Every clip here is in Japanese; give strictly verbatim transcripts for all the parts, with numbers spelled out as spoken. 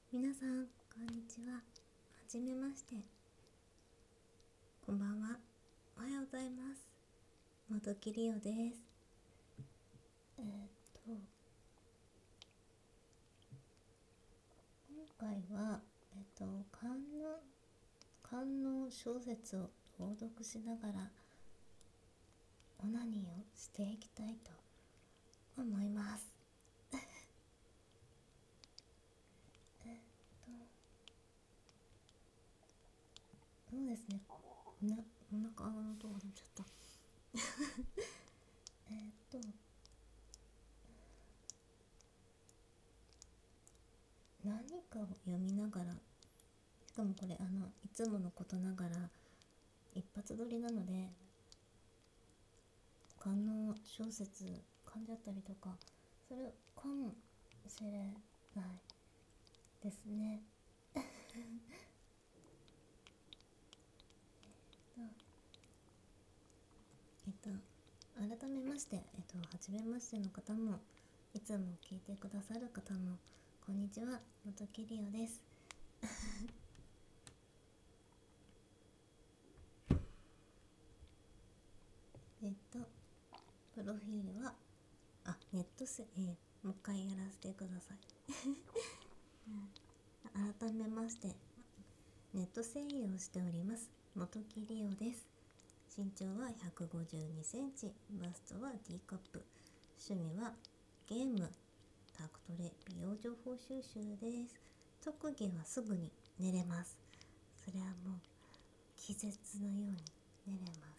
皆さんこんにちは。はじめまして。こんばんは。おはようございます。元木りおです。えー、っと今回はえー、っと観音観音小説を朗読しながらオナニーをしていきたいと思います。えー、っとそうですね。なお腹の音が出ちゃった。えー、っと何かを読みながら、しかもこれあのいつものことながら一発撮りなので、観音小説噛んじゃったりとかするかもしれないですね。えっと改めまして、えっと初めましての方もいつも聞いてくださる方もこんにちは、元木りおです。えっとプロフィールはあネットせ、えー、もう一回やらせてください。改めまして、ネット声優をしております元木りおです。身長はひゃくごじゅうにセンチ、バストは D カップ、趣味はゲーム、タクトレ、美容情報収集です。特技はすぐに寝れます。それはもう気絶のように寝れます。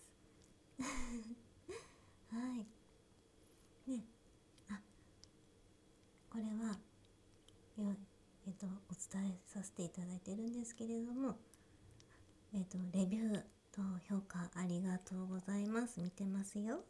はいね。あ、これはよえっとお伝えさせていただいているんですけれども、えっとレビューと評価ありがとうございます。見てますよ。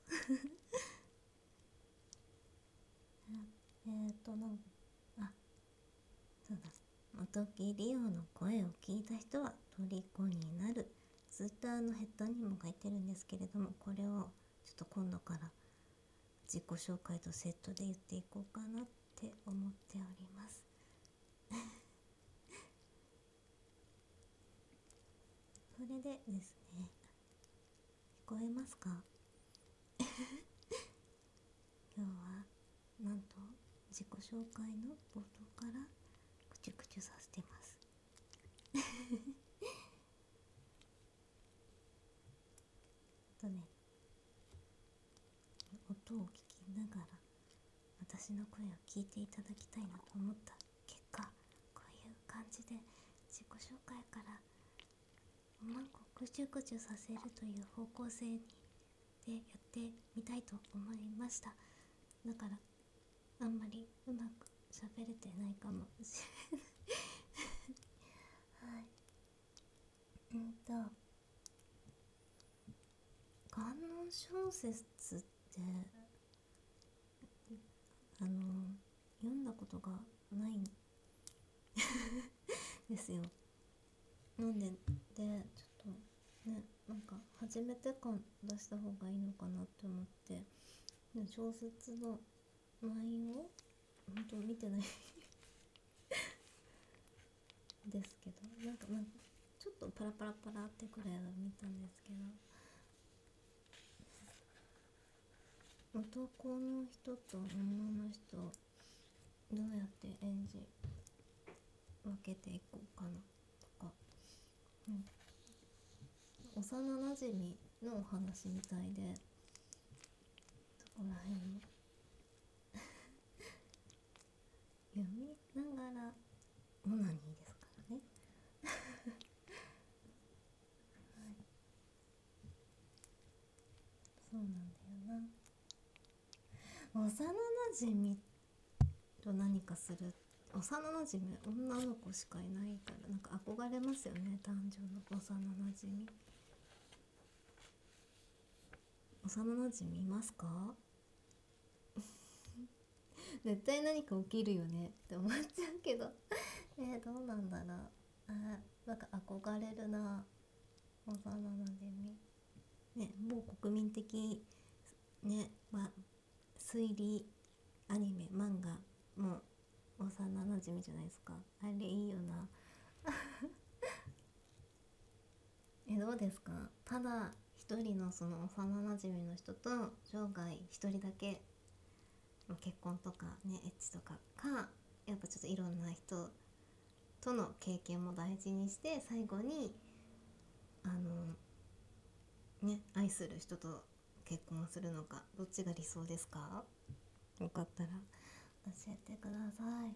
えっとなんあそうだ、元木りおの声を聞いた人は虜になる、ツイッターのヘッダーにも書いてるんですけれども、これをちょっと今度から自己紹介とセットで言っていこうかなって思っております。それでですね、聞こえますか？今日はなんと自己紹介の冒頭からクチュクチュさせてます。とね、音を聞きながら私の声を聞いていただきたいなと思った結果、こういう感じで自己紹介からなんかぐちゅぐちゅさせるという方向性にでやってみたいと思いました。だからあんまりうまく喋れてないかもしれない。はい。うんと観音小説ってあの読んだことがないんですよ。なんででちょっとね、なんか初めて感出した方がいいのかなって思って、で小説の内容本当見てないですけど、なんかなんかちょっとパラパラパラってくらいは見たんですけど、男の人と女の人どうやって演じ分けていこうかなとか、うん、幼なじみのお話みたいで、そこら辺も読みながらオナニーですからね。はい、そうなんだよな。幼なじみと何かする、幼なじみ女の子しかいないからなんか憧れますよね、男女の幼なじみ。幼なじみいますか？絶対何か起きるよねって思っちゃうけどえー、どうなんだろう。あ、なんか憧れるな、幼なじみね。某国民的ね、まあ、推理アニメ漫画も幼幼なじみじゃないですか。あれいいよなえどうですか？ただ一人のその幼なじみの人と生涯一人だけ結婚とかねエッチとかか、やっぱちょっといろんな人との経験も大事にして最後にあのね愛する人と結婚するのか、どっちが理想ですか？よかったら教えてください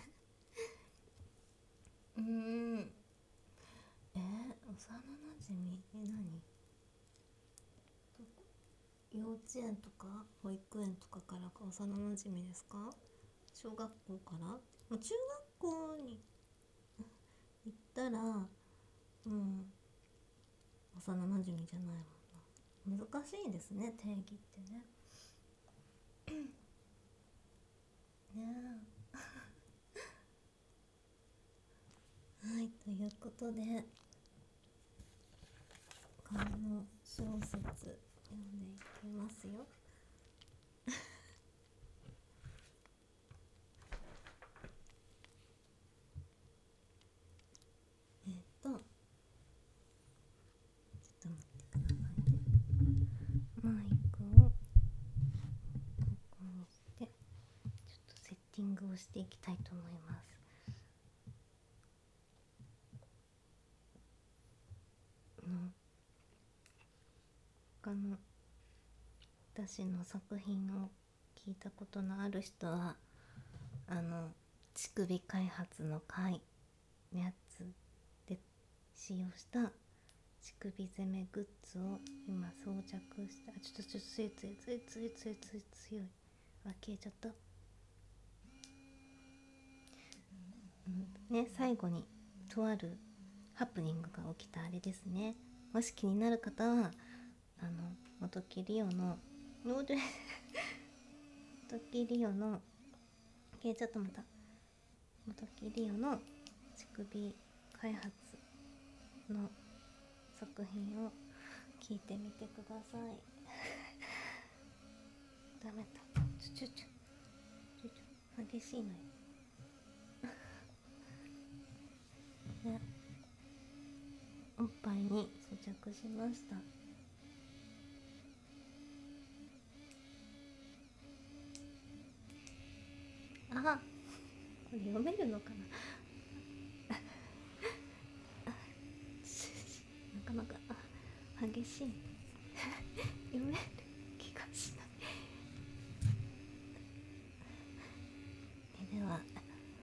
うーんえー、幼なじみえ何幼稚園とか保育園とかからか幼なじみですか？小学校から？もう中学校に行ったらうん幼なじみじゃないもんな。難しいですね定義ってねねえはい、ということで観音小説読んでいきますよえっとちょっと待ってくださいね。マイクをここにしてちょっとセッティングをしていきたいと思います。の他の私の作品を聞いたことのある人はあの乳首開発の回のやつで使用した乳首攻めグッズを今装着して、あちょっとちょっとついついついついついつい強い、あ消えちゃった、うん、ね最後にとあるハプニングが起きたあれですね。もし気になる方はあの元木リオの元木リオの消えちゃったまた元木リオの乳首開発の作品を聞いてみてくださいダメだちょちょちょちょちょ激しいのよね、おっぱいに装着しました。あ、これ読めるのかななかなか激しい読める